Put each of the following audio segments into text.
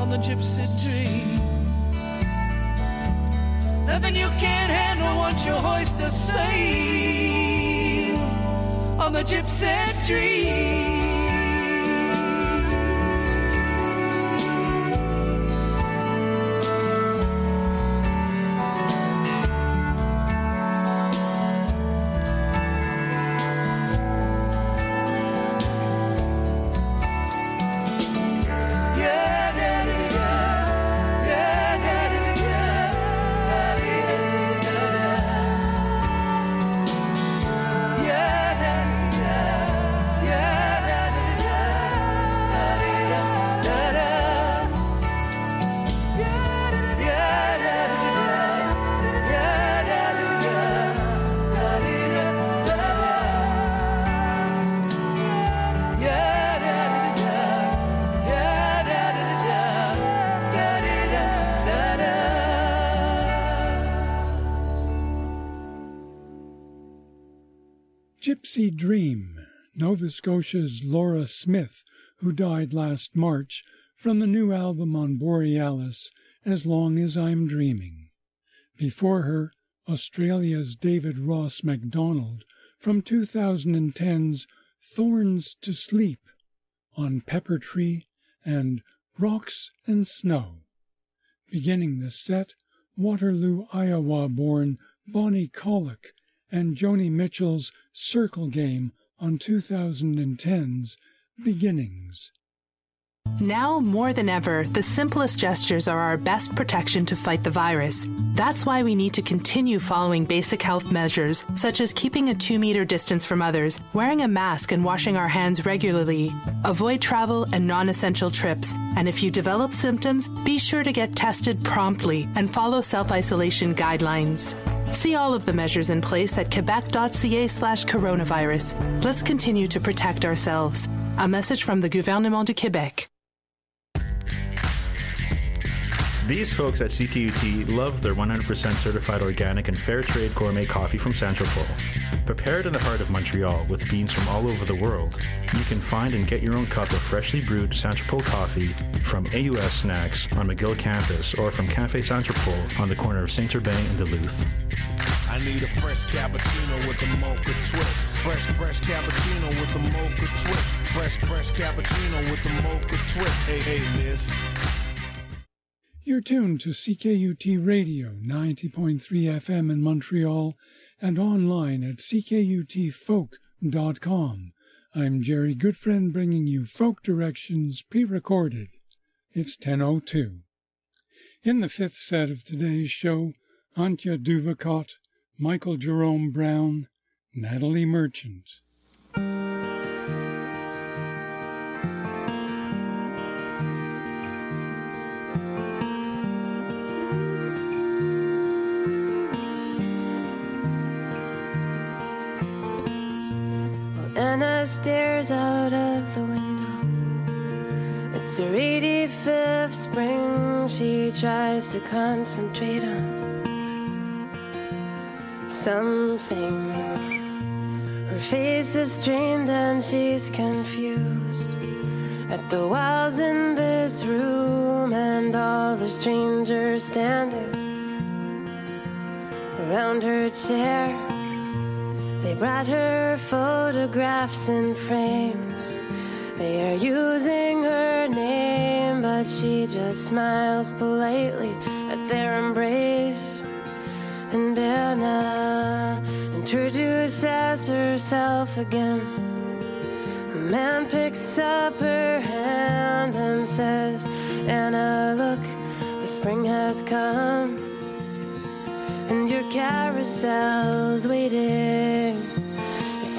on the gypsy dream. Nothing you can't handle once you hoist a sail on the gypsy dream. Gypsy Dream, Nova Scotia's Laura Smith, who died last March, from the new album on Borealis, As Long as I'm Dreaming. Before her, Australia's David Ross MacDonald, from 2010's Thorns to Sleep, on Pepper Tree and Rocks and Snow. Beginning the set, Waterloo, Iowa-born Bonnie Colic and Joni Mitchell's Circle Game on 2010's Beginnings. Now more than ever, the simplest gestures are our best protection to fight the virus. That's why we need to continue following basic health measures, such as keeping a 2-meter distance from others, wearing a mask and washing our hands regularly. Avoid travel and non-essential trips. And if you develop symptoms, be sure to get tested promptly and follow self-isolation guidelines. See all of the measures in place at quebec.ca/coronavirus. Let's continue to protect ourselves. A message from the Gouvernement du Québec. These folks at CKUT love their 100% certified organic and fair trade gourmet coffee from Saint-Tropez. Prepared in the heart of Montreal with beans from all over the world, you can find and get your own cup of freshly brewed Saint-Tropez coffee from AUS Snacks on McGill campus or from Café Saint-Tropez on the corner of Saint-Urbain and Duluth. I need a fresh cappuccino with a mocha twist. Fresh cappuccino with a mocha twist. Fresh cappuccino with a mocha twist. Hey, miss. You're tuned to CKUT Radio 90.3 FM in Montreal and online at ckutfolk.com. I'm Jerry Goodfriend bringing you Folk Directions pre-recorded. It's 10:02. In the fifth set of today's show, Antje Duvacott, Michael Jerome Brown, Natalie Merchant. Anna stares out of the window. It's her 85th spring. She tries to concentrate on something. Her face is strained and she's confused at the walls in this room and all the strangers standing around her chair. They brought her photographs in frames. They are using her name, but she just smiles politely at their embrace. And Anna introduces herself again. A man picks up her hand and says, Anna, look, the spring has come. And your carousel's waiting. It's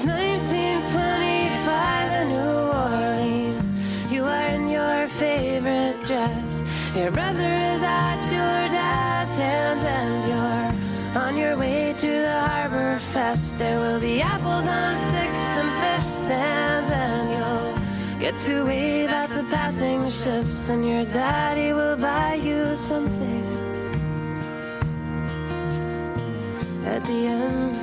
1925 in New Orleans. You are in your favorite dress. Your brother is at your dad's hand, and you're on your way to the Harbor Fest. There will be apples on sticks and fish stands, and you'll get to wave at the passing ships, and your daddy will buy you something at the end.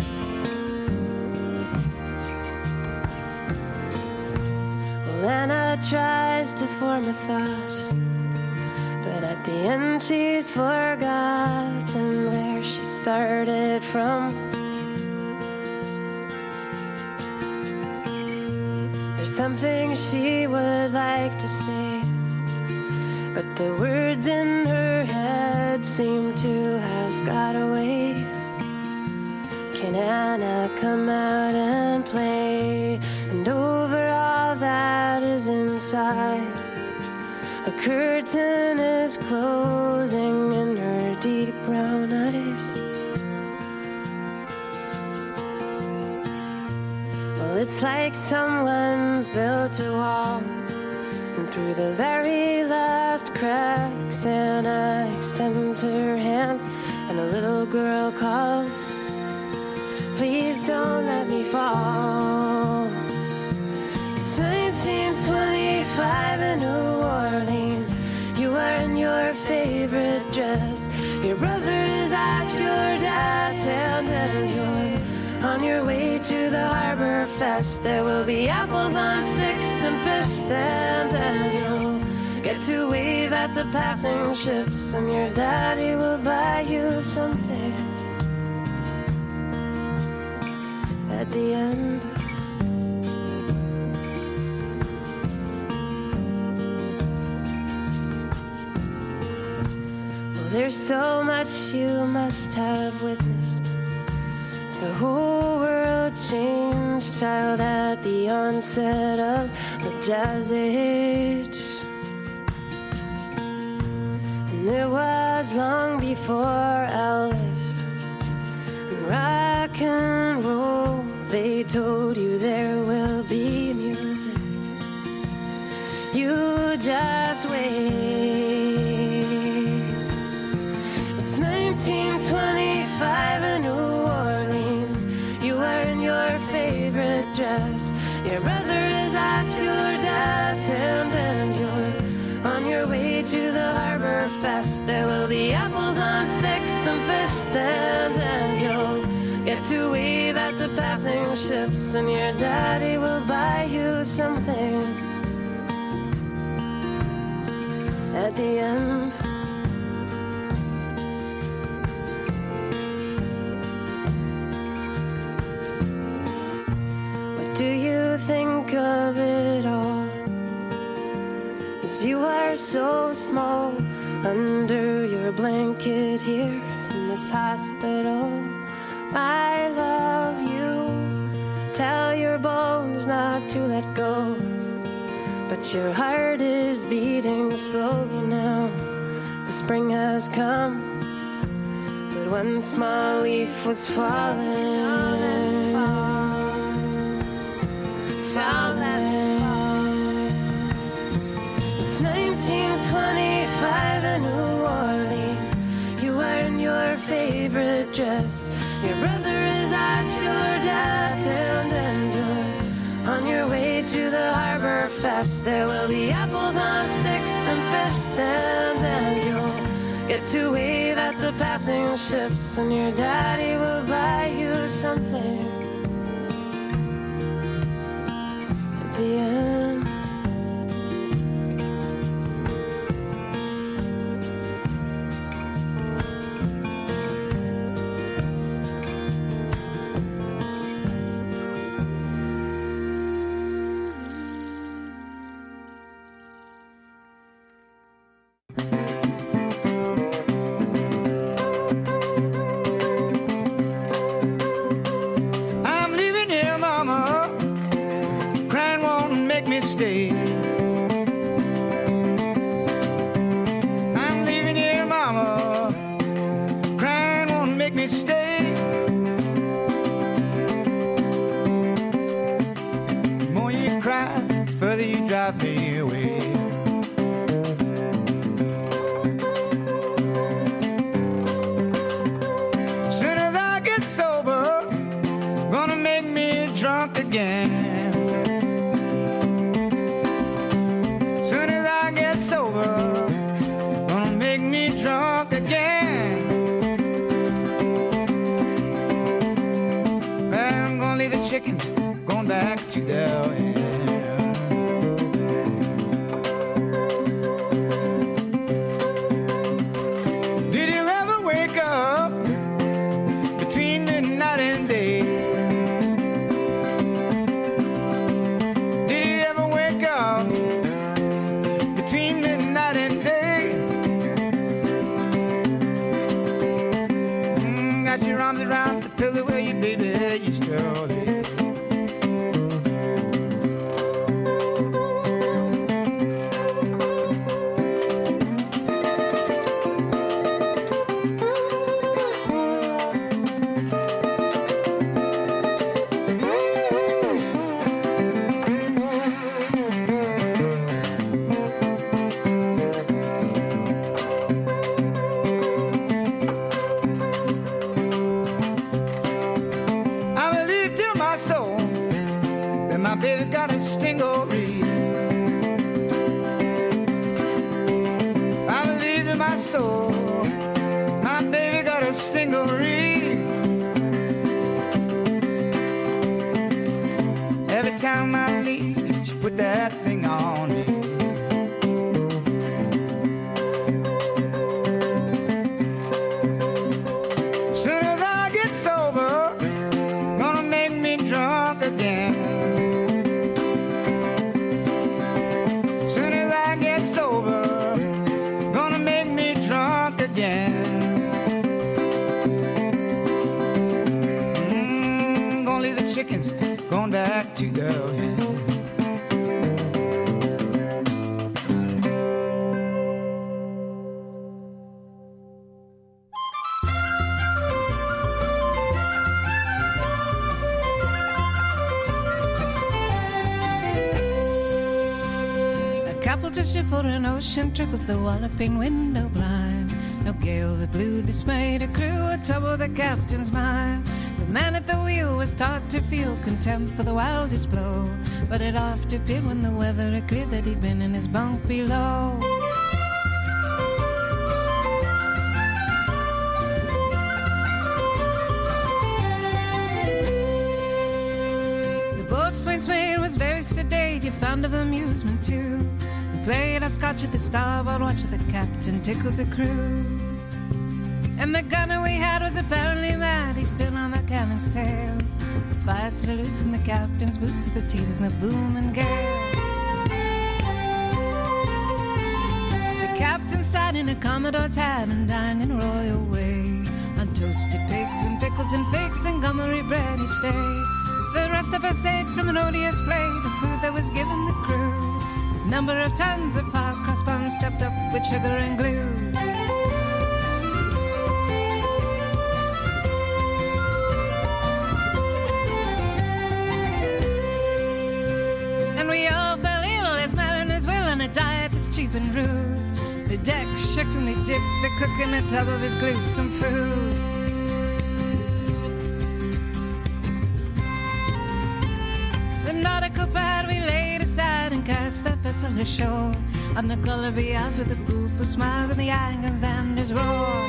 Well, Anna Mama tries to form a thought, but at the end she's forgotten where she started from. There's something she would like to say, but the words in her head seem to have got away. Can Anna come out and play? And over all that is inside, a curtain is closing in her deep brown eyes. Well, it's like someone's built a wall, and through the very last cracks Anna extends her hand, and a little girl calls, please don't let me fall. It's 1925 in New Orleans. You are in your favorite dress. Your brother is at your dad's hand, and you're on your way to the Harbor Fest. There will be apples on sticks and fish stands, and you'll get to wave at the passing ships, and your daddy will buy you something at the end. Well, there's so much you must have witnessed as the whole world changed, child, at the onset of the Jazz Age. And it was long before Elvis and rock and roll. They told you there will be music. You just wait. It's 1925 in New Orleans. You are in your favorite dress. Your brother is at your dad's hand, and you're on your way to the Harbor Fest. There will be apples on sticks and fish stands, and you'll get to wave at the passing ships, and your daddy will buy you something at the end. What do you think of it all? As you are so small under your blanket here in this hospital. I love you. Tell your bones not to let go, but your heart is beating slowly now. The spring has come, but one small leaf was falling. It's 1925 in New Orleans. You are in your favorite dress. Your brother is at your dad's hand, and you're on your way to the Harbor Fest. There will be apples on sticks and fish stands, and you'll get to wave at the passing ships, and your daddy will buy you something at the end. Chickens going back to their end. My baby got a stingery. I believe in my soul. My baby got a stingery. Every time I leave, she put that thing on me. Soon as I get sober, gonna make me drunk again. Soon as I get sober, gonna make me drunk again. Gonna leave the chickens, going back to the hen. To ship for an ocean trickles the walloping window blind. No gale that blew dismayed a crew or trouble the captain's mind. The man at the wheel was taught to feel contempt for the wildest blow, but it oft appeared when the weather had cleared that he'd been in his bunk below. The boatswain's mate was very sedate, he fond of amusement too. Played upscotch at the starboard watch, the captain tickled the crew. And the gunner we had was apparently mad, he stood on the cannon's tail, fired salutes in the captain's boots at the teeth of the booming gale. The captain sat in a commodore's hat and dined in royal way, on toasted pigs and pickles and figs and gummery bread each day. The rest of us ate from an odious plate of food that was given the crew. Number of tons of hot cross buns chopped up with sugar and glue. And we all fell ill as mariners will on a diet that's cheap and rude. The deck shook when they dipped the cook in a tub of his gruesome food. The nautical pad we laid aside and cast the vessel ashore on the Gulliver Isles with the pooper smiles and the Alexander's roar.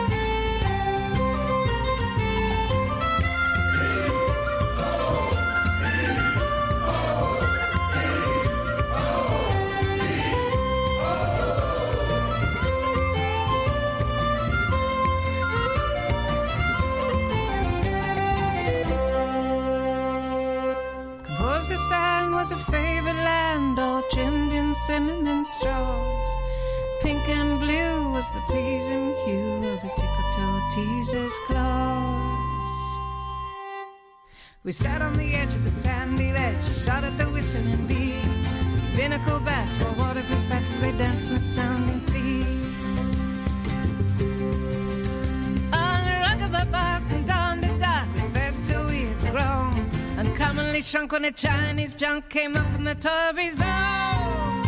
Was a favorite land, all trimmed in cinnamon straws. Pink and blue was the pleasing hue of the tickle-toe teaser's claws. We sat on the edge of the sandy ledge, shot at the whistling bee. Binnacle bass wore waterproof hats as they danced in the sounding sea. On the rock of a bark from dawn to dark, we fed till we had grown. Uncommonly shrunk when a Chinese junk came up in the Tory zone.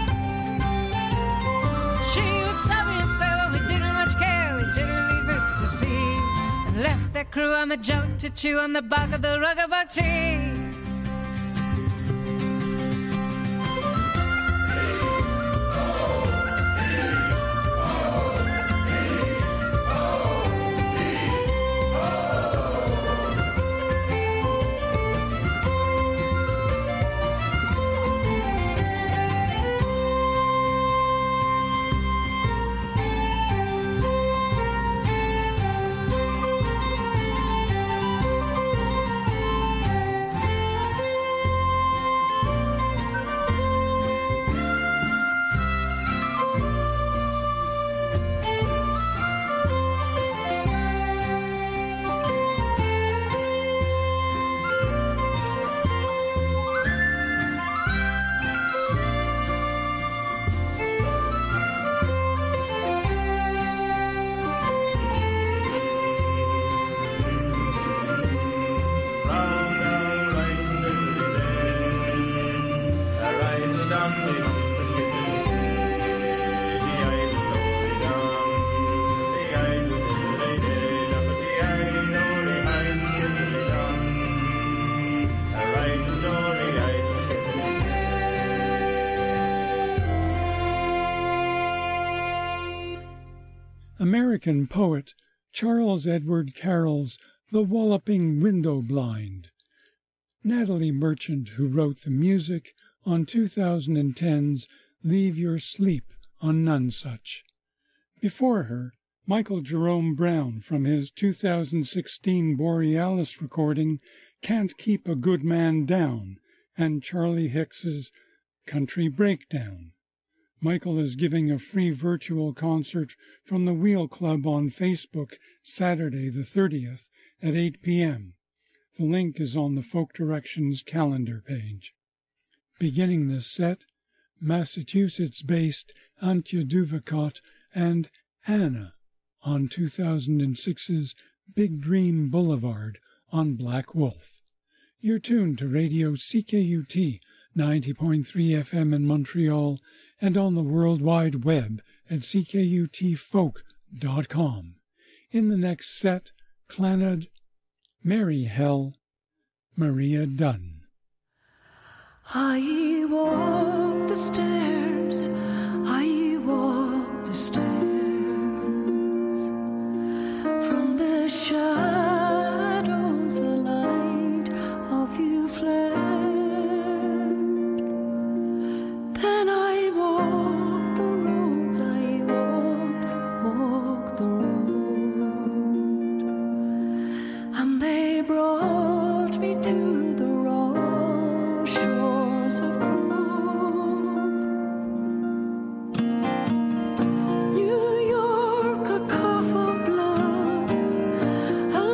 She was stubby and spare, we didn't much care, we didn't leave it to sea. And left their crew on the junk to chew on the bark of the rugabug tree. American poet Charles Edward Carroll's The Walloping Window Blind. Natalie Merchant, who wrote the music on 2010's Leave Your Sleep on Nonesuch. Before her, Michael Jerome Brown from his 2016 Borealis recording Can't Keep a Good Man Down, and Charlie Hicks's Country Breakdown. Michael is giving a free virtual concert from the Wheel Club on Facebook Saturday the 30th at 8 p.m. The link is on the Folk Directions calendar page. Beginning this set, Massachusetts-based Antje Duvacot and Anna on 2006's Big Dream Boulevard on Black Wolf. You're tuned to Radio CKUT 90.3 FM in Montreal and on the World Wide Web at ckutfolk.com. In the next set, Clannad, Mary Hell, Maria Dunn. I walk the stairs, I walk the stairs, from the shadows a light of you flared. Then I walked the roads, I walked the road, and they brought me to the raw shores of New York, a cough of blood, a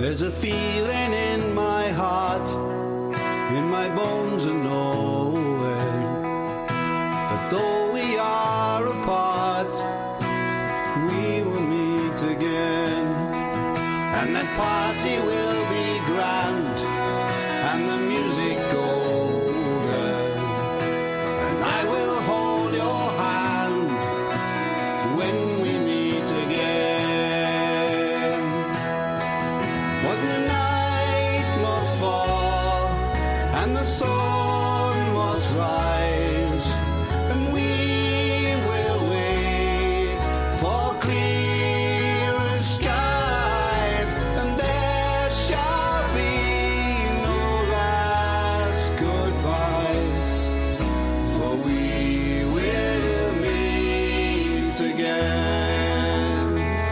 There's a feeling in my heart, in my bones and knowing that though we are apart, we will meet again. And that party will be grand, and the music golden, and I will hold your hand when we meet again. But the night must fall, and the sun must rise, and we will wait for clearer skies, and there shall be no last goodbyes, for we will meet again.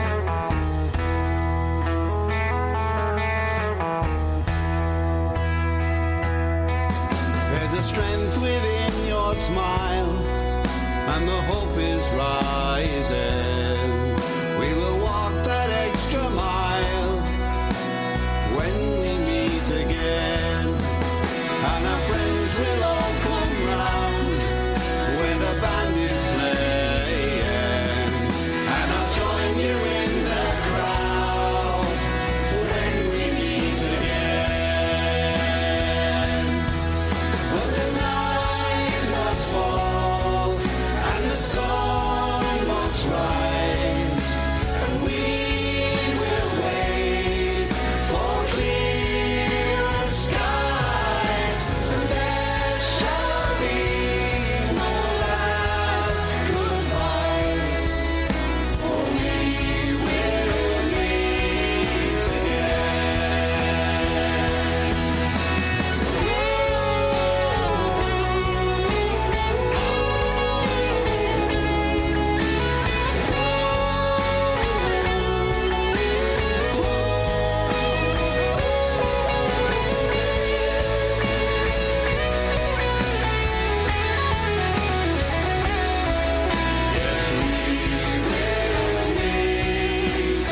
There's a strength within your smile, and the hope is rising. We will walk that extra mile when we meet again. And our friends will all come round where the band is playing, and I'll join you in the crowd when we meet again. But the night must fall, and the sun must rise, and we will wait for clearer skies, and there shall be no last goodbyes, for we will meet Yes, we will meet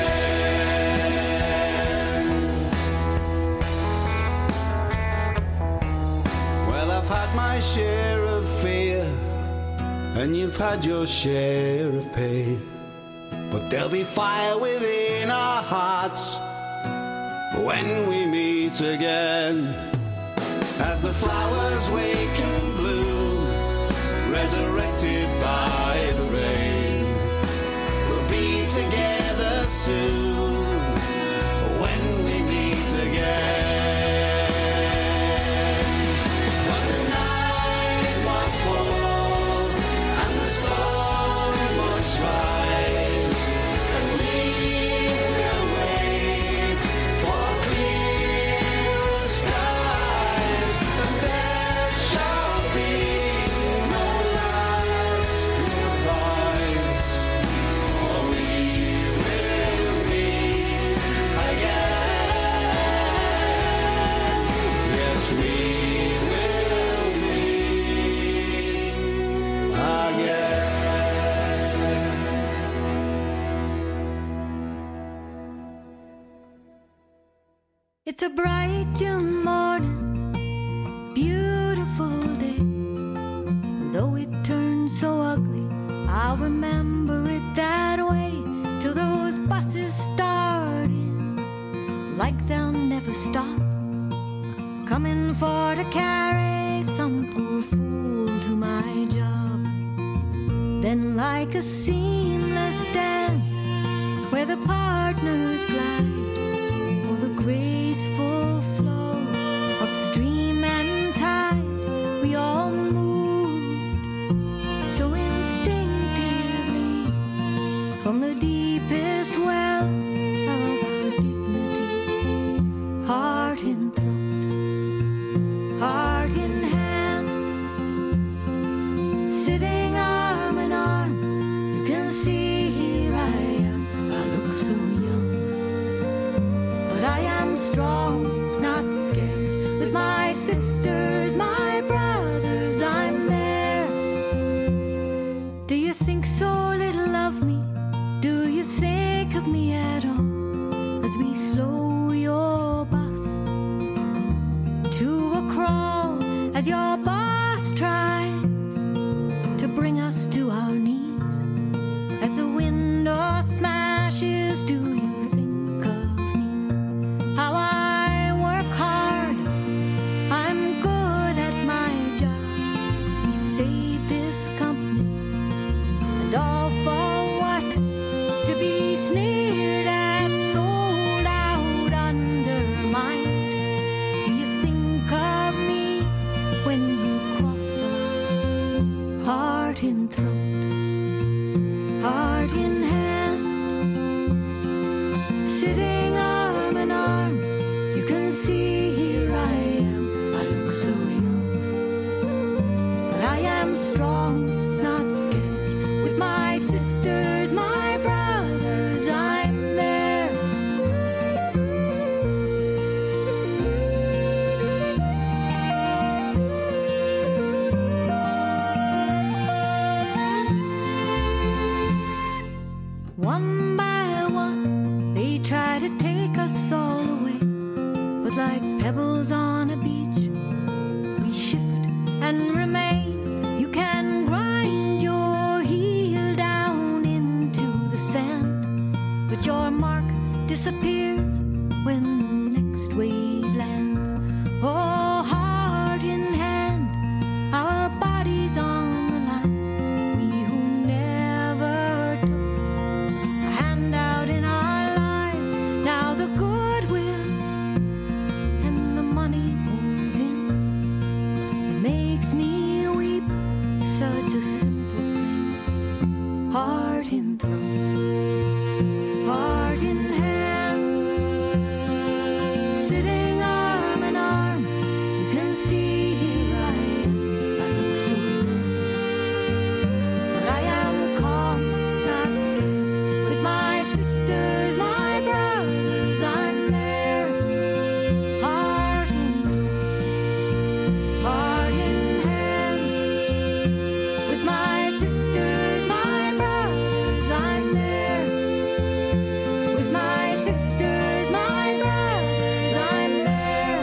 again. Well, I've had my share of fear, and you've had your share of pain, but there'll be fire within our hearts when we meet again. As the flowers wake and bloom, resurrected by the rain, we'll be together soon when we meet again. But the night must fall, and the sun must rise, and we will wait for clearer skies, and there shall be no last goodbyes, for we will meet again. Yes, we will meet again. It's a bright June morning, beautiful day. And though it turned so ugly, I'll remember it that way till those buses start in, like they'll never stop, coming for to carry some poor fool to my job. Then like a seamless dance where the partners glide, oh, the graceful flow of stream and tide, we all moved so instinctively from the deepest well of our dignity, heart in throat, heart in hand, sitting arm in arm. You can see here I am, I look so sitting arm in arm. You can see here I am, I look so young, but I am strong, not scared. With my sisters, my brothers, I'm there. One by one, they try to take us all away, but like pebbles on a beach, we shift and remain. You can grind your heel down into the sand, but your mark disappears when the next wave lands. Oh, heart in hand, our bodies on the line. We who never took a handout in our lives, now the goodwill and the money pours in. It makes me weep, such a simple thing. Heart in throat, heart in hand, sitting arm in arm. You can see here I am, I look so young, but I am calm, not scared. With my sisters, my brothers, I'm there. Heart in throat, heart in hand. With my sisters, my brothers, I'm there. With my sisters, my brothers, I'm there.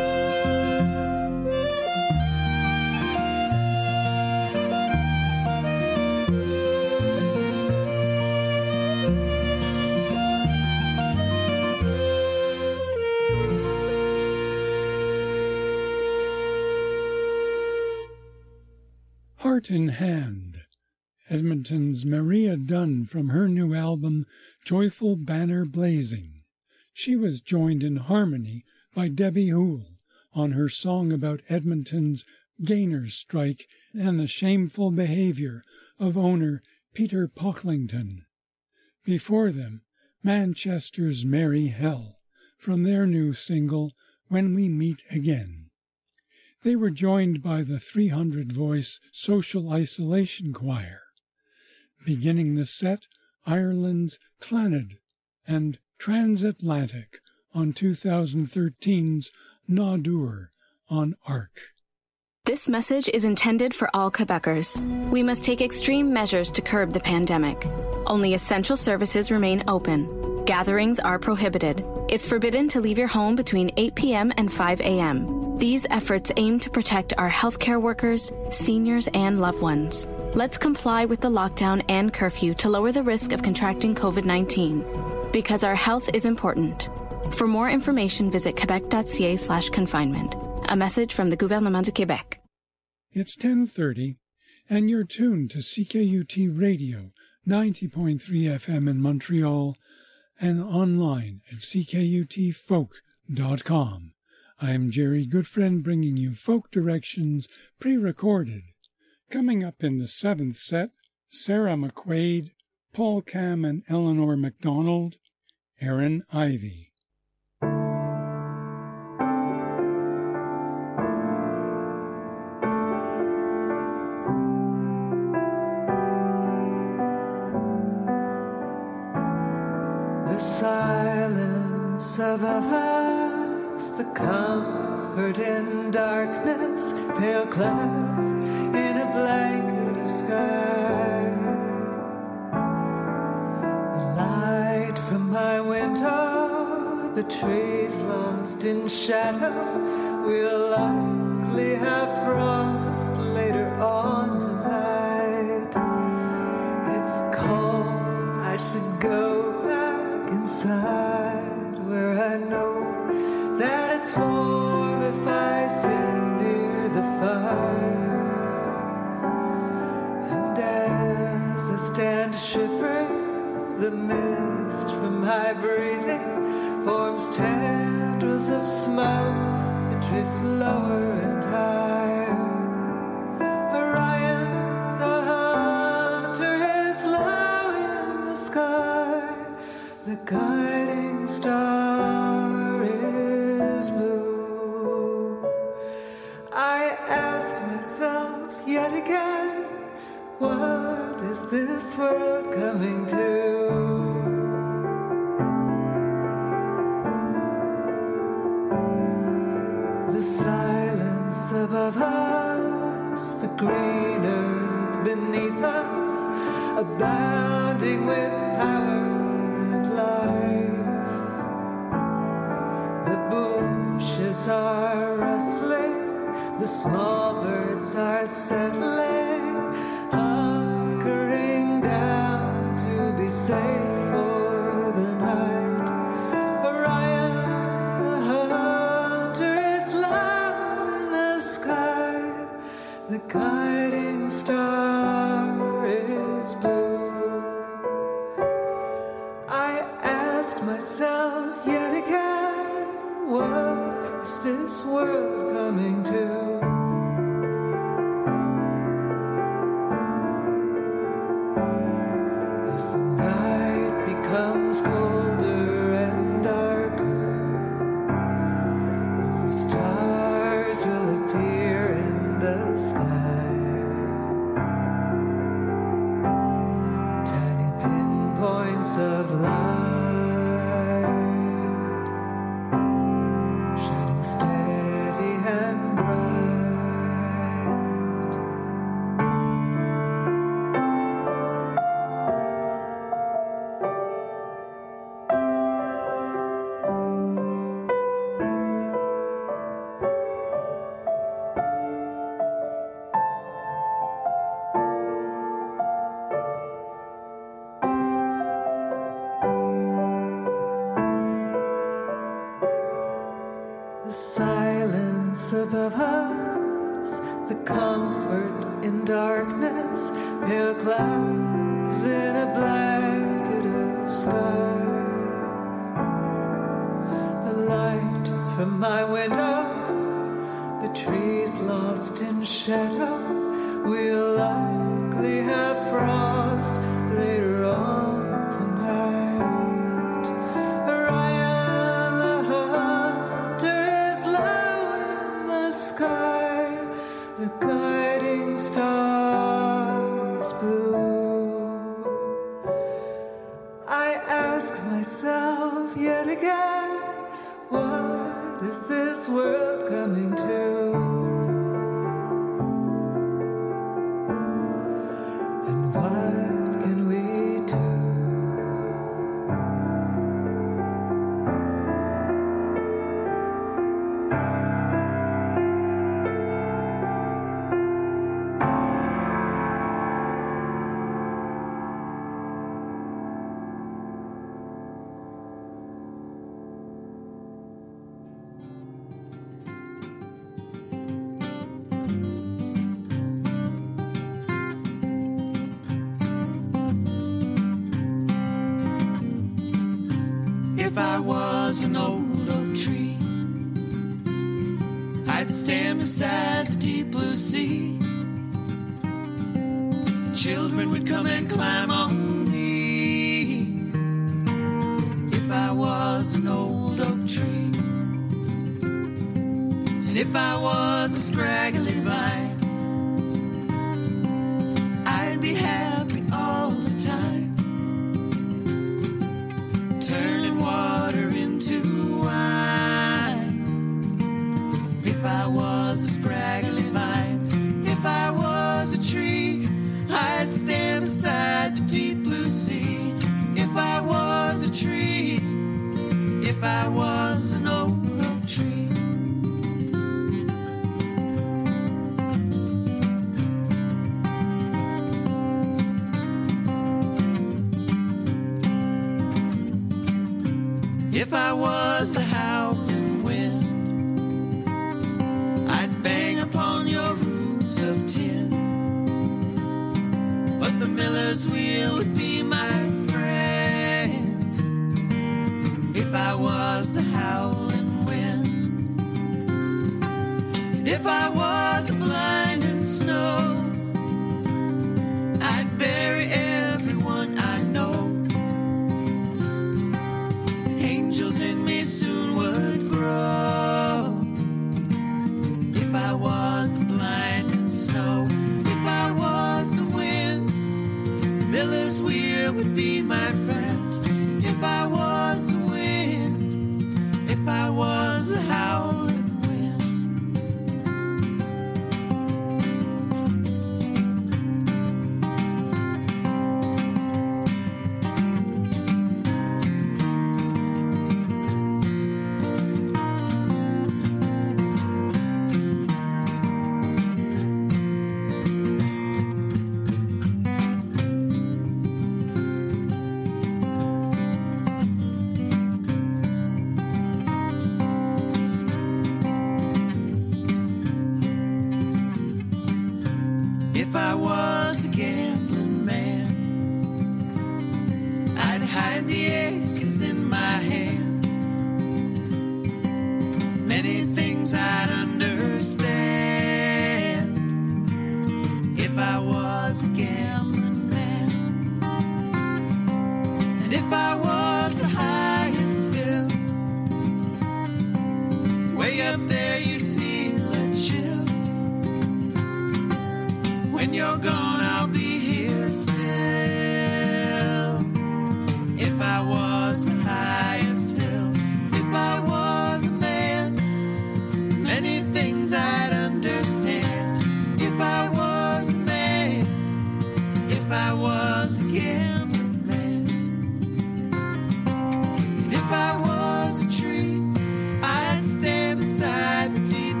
Heart in Hand, Edmonton's Maria Dunn from her new album, Joyful Banner Blazing. She was joined in harmony by Debbie Hoole on her song about Edmonton's gainers' strike and the shameful behavior of owner Peter Pocklington. Before them, Manchester's Merry Hell from their new single, When We Meet Again. They were joined by the 300-voice Social Isolation Choir. Beginning the set, Ireland's Clannad and Transatlantic on 2013's Nádúr on ARC. This message is intended for all Quebecers. We must take extreme measures to curb the pandemic. Only essential services remain open. Gatherings are prohibited. It's forbidden to leave your home between 8 p.m. and 5 a.m. These efforts aim to protect our healthcare workers, seniors, and loved ones. Let's comply with the lockdown and curfew to lower the risk of contracting COVID-19, because our health is important. For more information, visit quebec.ca/confinement. A message from the Gouvernement du Québec. It's 10:30, and you're tuned to CKUT Radio, 90.3 FM in Montreal, and online at ckutfolk.com. I'm Jerry Goodfriend, bringing you folk directions pre-recorded. Coming up in the seventh set, Sarah McQuaid, Paul Cam and Eleanor MacDonald, Aaron Ivey. The silence of a past, the comfort in darkness, pale clouds in a blanket of sky. The light from my window, the trees lost in shadow, we'll likely have frost later on tonight. It's cold, I should go back inside where I know that it's warm if I sit near the fire. And as I stand shivering, the mist from my breathing forms tendrils of smoke that drift lower and higher. Orion, the hunter, is low in the sky, the guiding star the silence above us, the green earth beneath us, abounding with power and life. The bushes are rustling, the small birds are settling, hunkering down to be safe for the night. Orion, the hunter, is low in the sky. The guiding star is blue. I ask myself yet again, what is this world coming to? As the night becomes colder and darker, more stars will appear in the sky. Tiny pinpoints of light, shining steady and bright. The silence above us, the comfort in darkness, pale clouds in a blanket of sky. The light from my window, the trees lost in shadow, we'll likely have frost later on tonight. Orion, the hunter, is low in the sky. The guiding stars blue. I ask myself yet again, what is this world coming to? And what can we do? If I was an old oak tree, I'd stand beside the deep blue sea. Children would come and climb on me. If I was an old oak tree, and if I was a scraggly vine, I'd be happy all the time, turning water into wine. If I was a scraggly vine, if I was a tree, I'd stand beside the deep blue sea. If I was a tree, if I was an old oak tree. If I was the howling wind, I'd bang upon your roofs of tin. But the miller's wheel would be my friend. If I was the howling wind, and if I was the blinding snow, I'd bury everyone I know. Angels in me soon would grow. If I was the blinding snow, if I was the wind, the miller's wheel would be my friend. If I was the wind, if I was the howling wind.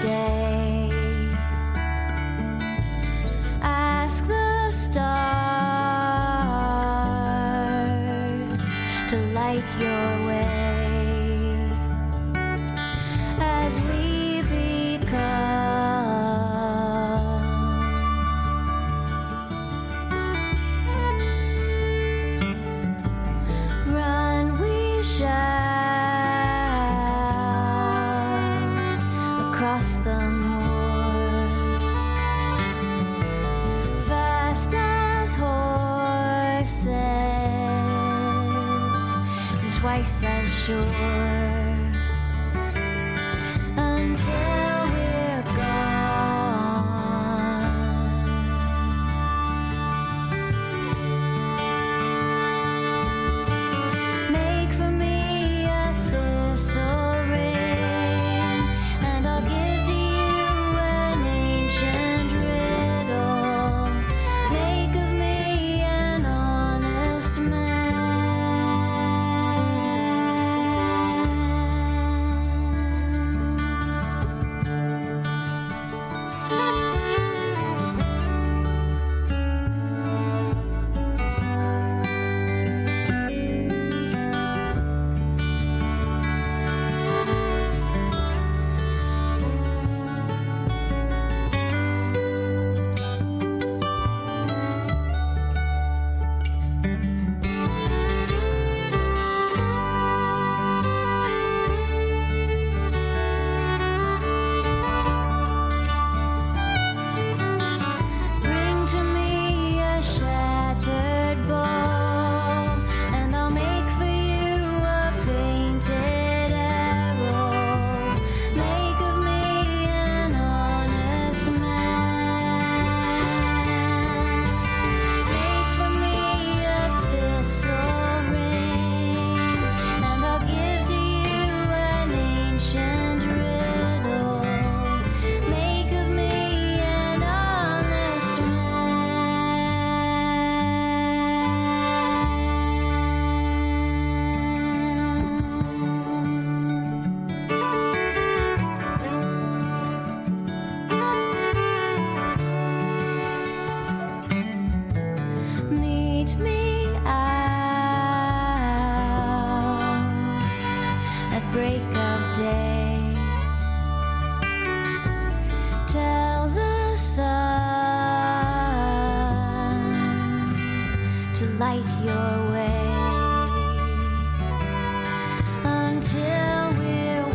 day. Ask the stars to light your way as we become run we shall across the moor, fast as horses and twice as sure, until we're gone. Make for me a thistle ring, and I'll give to you an ancient riddle. Make of me an honest man. Bring to me a shattered bow, and I'll make for you a painted arrow. Make of me an honest man. Make for me a thistle ring, and I'll give to you an ancient riddle. Make of me an honest man. Meet me out at break of day. Tell the sun to light your way until we're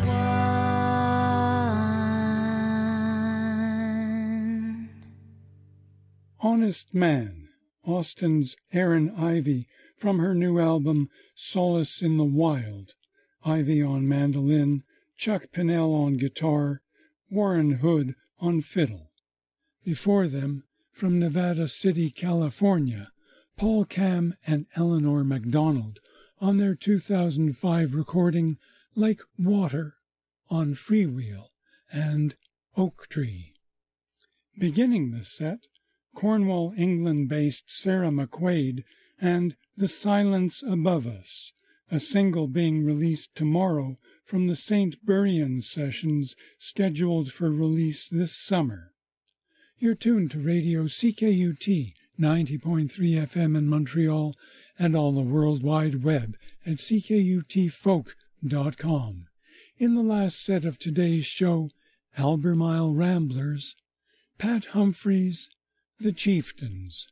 one. Honest Man, Austin's Erin Ivy, from her new album Solace in the Wild. Ivy on mandolin, Chuck Pinnell on guitar, Warren Hood on fiddle. Before them, from Nevada City, California, Paul Cam and Eleanor MacDonald on their 2005 recording Like Water on Freewheel and Oak Tree. Beginning the set, Cornwall, England-based Sarah McQuaid and The Silence Above Us, a single being released tomorrow from the St. Buryan sessions scheduled for release this summer. You're tuned to Radio CKUT 90.3 FM in Montreal and on the World Wide Web at ckutfolk.com. In the last set of today's show, Albemarle Ramblers, Pat Humphries, The Chieftains.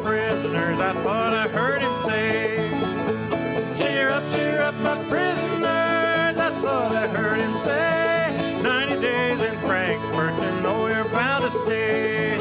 prisoners, I thought I heard him say. Cheer up, my prisoners, I thought I heard him say. 90 days in Frankfurt, you know you're bound to stay.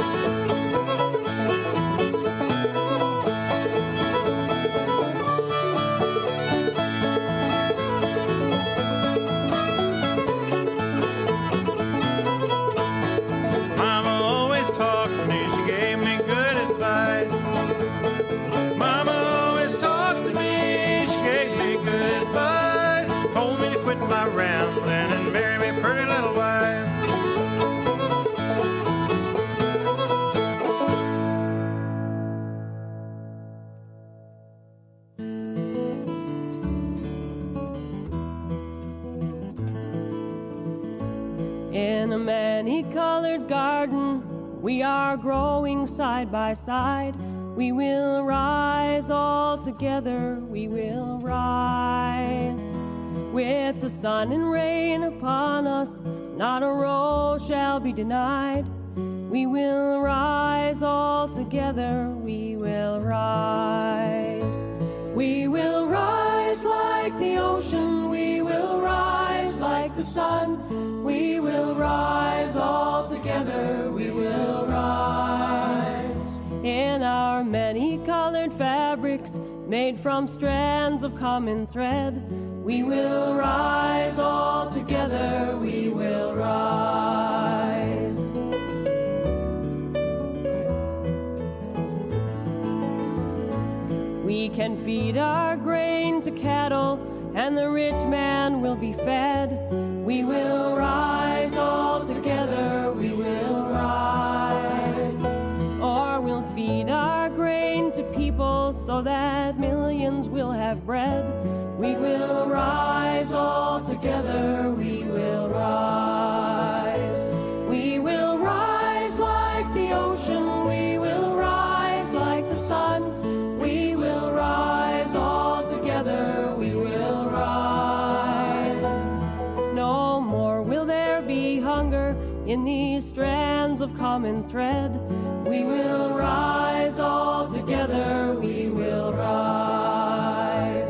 Mama always talked to me, she gave me good advice. Mama always talked to me, she gave me good advice. Told me to quit my rambling and marry me pretty little wife. In a many-colored garden, we are growing side by side. We will rise all together, we will rise. With the sun and rain upon us, not a row shall be denied. We will rise all together, we will rise. We will rise like the ocean, we will rise like the sun. We will rise all together, we will rise. In our many-colored fabrics, made from strands of common thread, we will rise all together, we will rise. We can feed our grain to cattle, and the rich man will be fed. We will rise all together, we will rise. Or we'll feed our grain to people so that millions will have bread. We will rise all together, we will rise. We will rise like the ocean, we will rise like the sun. We will rise all together, we will rise. No more will there be hunger in these strands of common thread. We will rise all together, we will rise.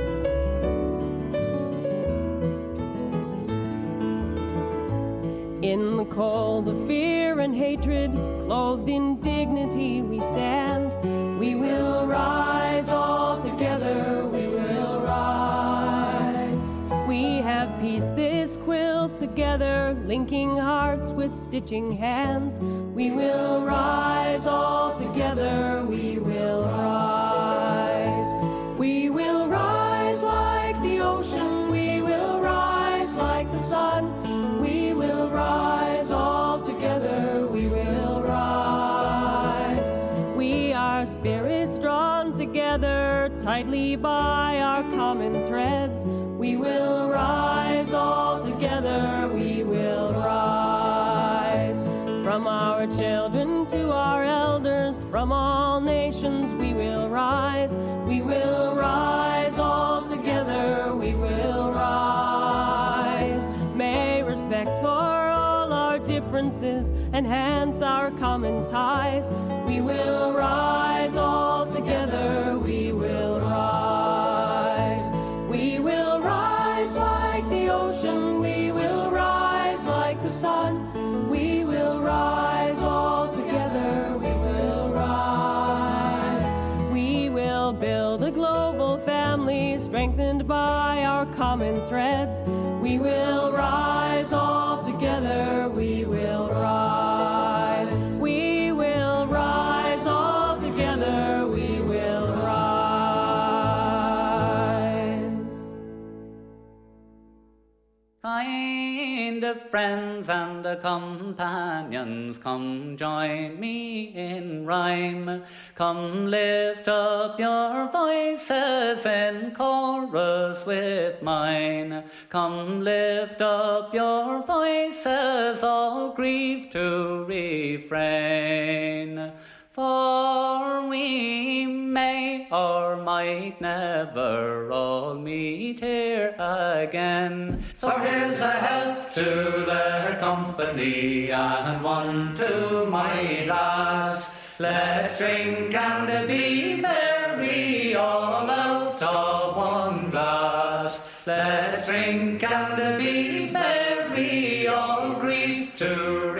In the cold of fear and hatred, clothed in dignity we stand. We will rise all together, we will rise. We have pieced this quilt together, linking hearts with stitching hands. We will rise all together, we will rise. We will rise like the ocean, we will rise like the sun. We will rise all together, we will rise. We are spirits drawn together tightly by our common threads. We will rise all together, we will rise. From our children to our elders, from all nations we will rise. We will rise all together, we will rise. May respect for all our differences enhance our common ties. We will rise all together, we will rise. We will rise like the ocean, we will rise like the sun. We will rise all together, we will rise. We will build a global family strengthened by our common threads. We will rise all together, we will rise. We will rise all together, we will rise. Kind of friends and companions, come join me in rhyme. Come lift up your voices in chorus with mine. Come lift up your voices, all grief to refrain. For we may or might never all meet here again. So here's a health to their company, and one to my lass. Let's drink and be merry, all out of one glass. Let's drink and be merry, all grief to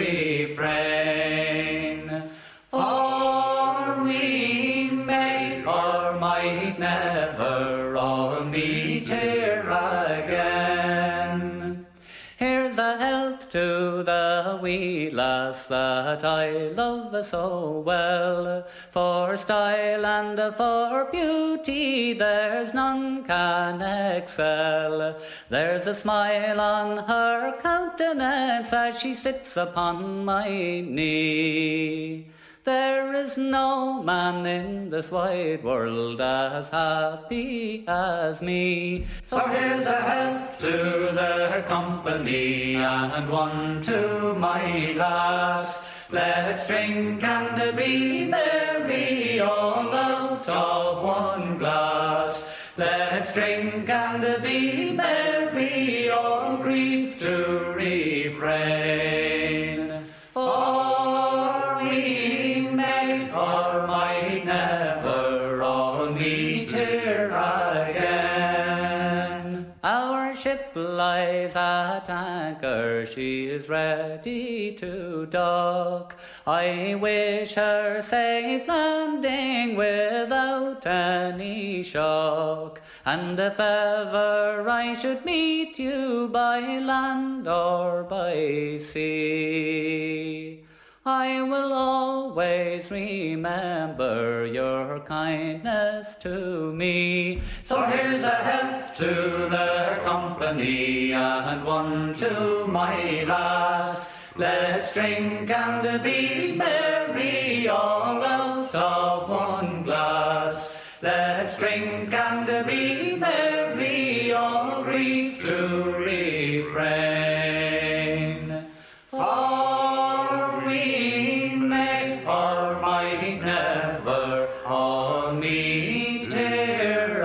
refrain. For we may or might never all meet here again. Here's a health to the wee lass that I love so well. For style and for beauty there's none can excel. There's a smile on her countenance as she sits upon my knee. There is no man in this wide world as happy as me. So here's a health to their company and one to my lass. Let's drink and be merry, all out of one glass. Let's drink and be merry, all grief to refrain. For we may or might never all meet here again. Our ship lies at anchor, she is ready to dock. I wish her safe landing without any shock. And if ever I should meet you by land or by sea, I will always remember your kindness to me. So here's a health to their company and one to my lass. Let's drink and be merry, all out of one glass. Let's drink and be merry, all grief to refrain. For we may or might never all meet here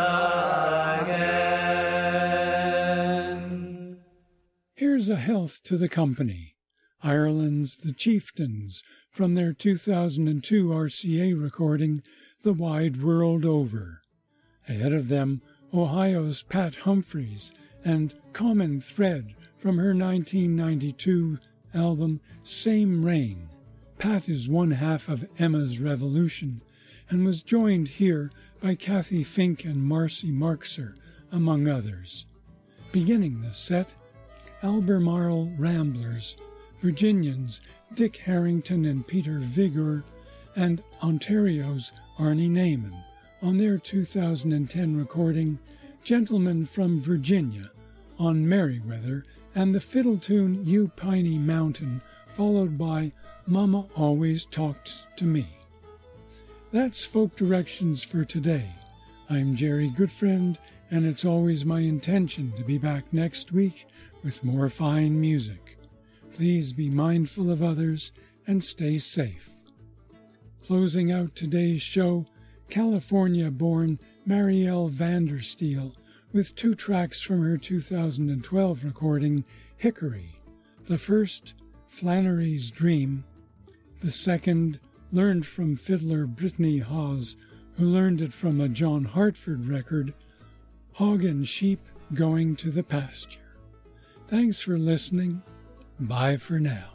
again. Here's a health to the company. Ireland's The Chieftains, from their 2002 RCA recording, The Wide World Over. Ahead of them, Ohio's Pat Humphries and Common Thread from her 1992 album Same Rain. Pat is one half of Emma's Revolution and was joined here by Kathy Fink and Marcy Marxer, among others. Beginning the set, Albemarle Ramblers, Virginians Dick Harrington and Peter Vigor, and Ontario's Arnie Naiman on their 2010 recording Gentlemen from Virginia on Merriweather, and the fiddle tune You Piney Mountain, followed by Mama Always Talked to Me. That's Folk Directions for today. I'm Jerry Goodfriend, and it's always my intention to be back next week with more fine music. Please be mindful of others and stay safe. Closing out today's show, California-born Marielle Vandersteel with 2 tracks from her 2012 recording Hickory. The first, Flannery's Dream. The second, learned from fiddler Brittany Hawes, who learned it from a John Hartford record, Hog and Sheep Going to the Pasture. Thanks for listening. Bye for now.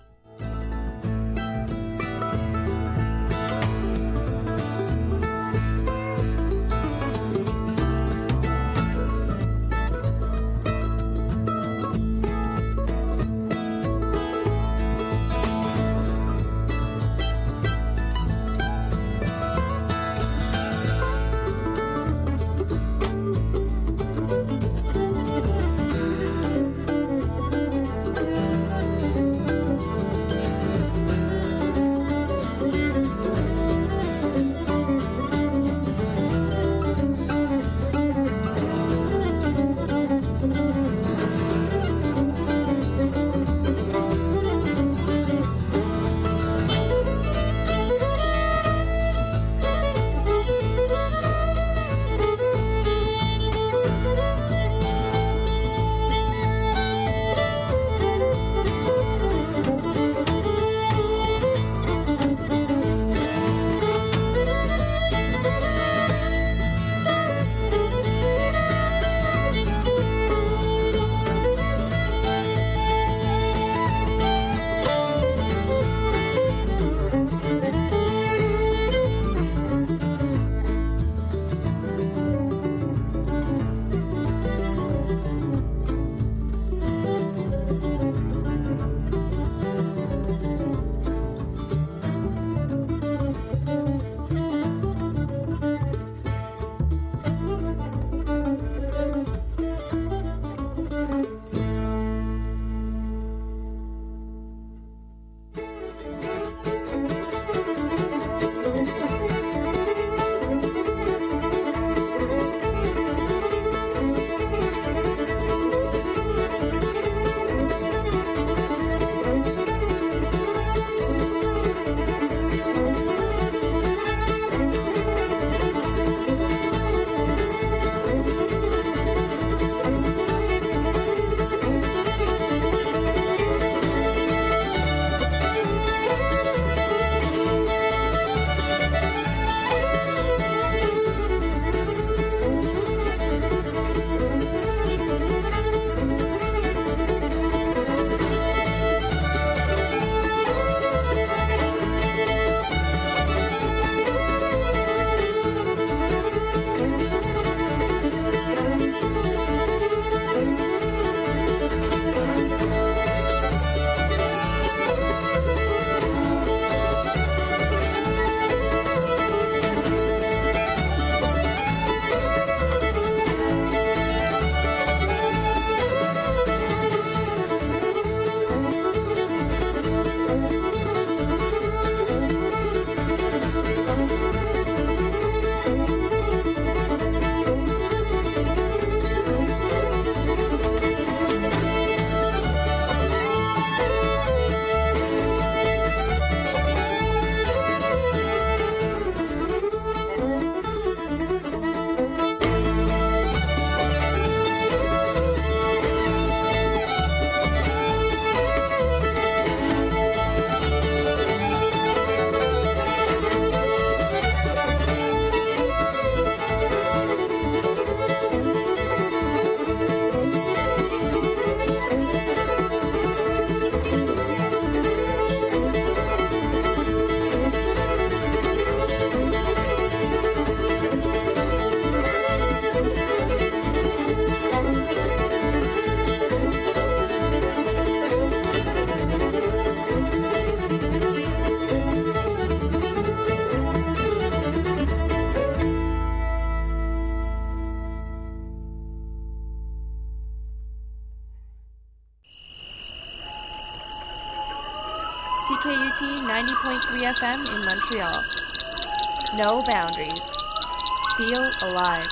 CTUT 90.3 FM in Montreal. No boundaries. Feel alive.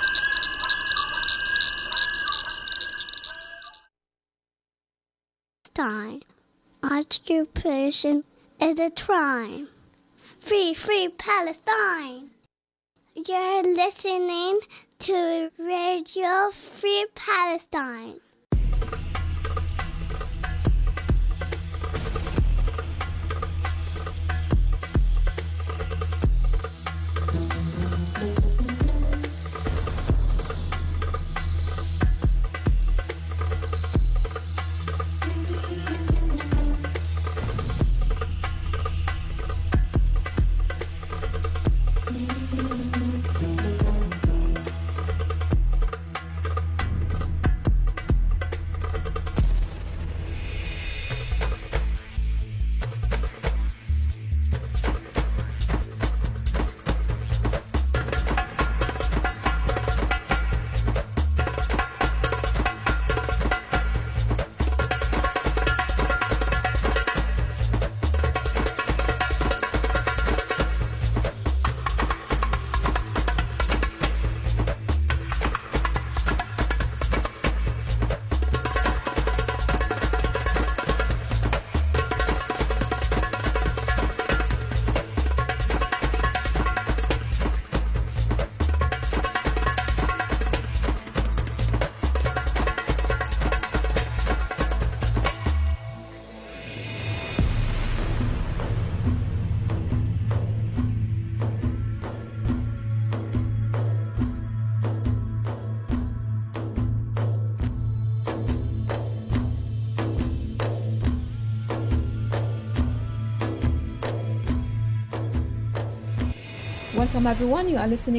Time. Occupation is a crime. Free, free Palestine. You're listening to Radio Free Palestine. Welcome everyone, you are listening